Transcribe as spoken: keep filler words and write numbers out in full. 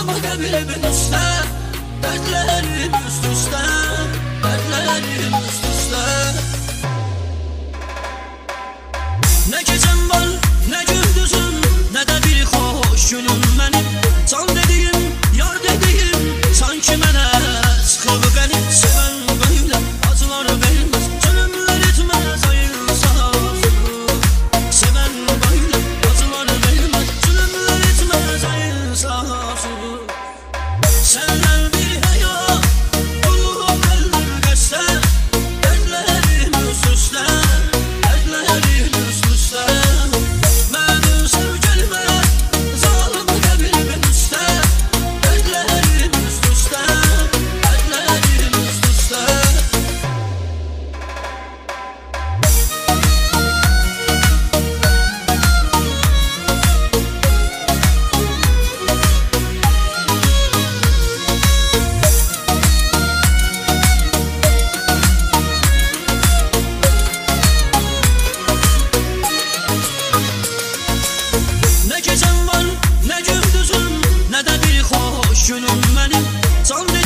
kalbimin üstə, dərdlərim üst-üstə, dərdlərim üst-üstə. Nə gecəm var, nə gündüzüm, nə də bir xoş günüm mənim. Can dediyim, yar dediyim, sanki mənə sıxıb qənim. Sevən böyle acılar verməz, zulümlər etməz ayın sahası. Sevən böyle acılar verməz, zulümlər etməz ayın sahası. Senden bir həyat, ruhum əldir qəsdə, dərdlərim üst-üstə, dərdlərim üst-üstə. Mənim sevgilimə zalım qəbrimin üstə, dərdlərim üst-üstə, dərdlərim üst-üstə. Nə gecəm var, nə gündüzüm, nə də bir xoş günüm mənim. Can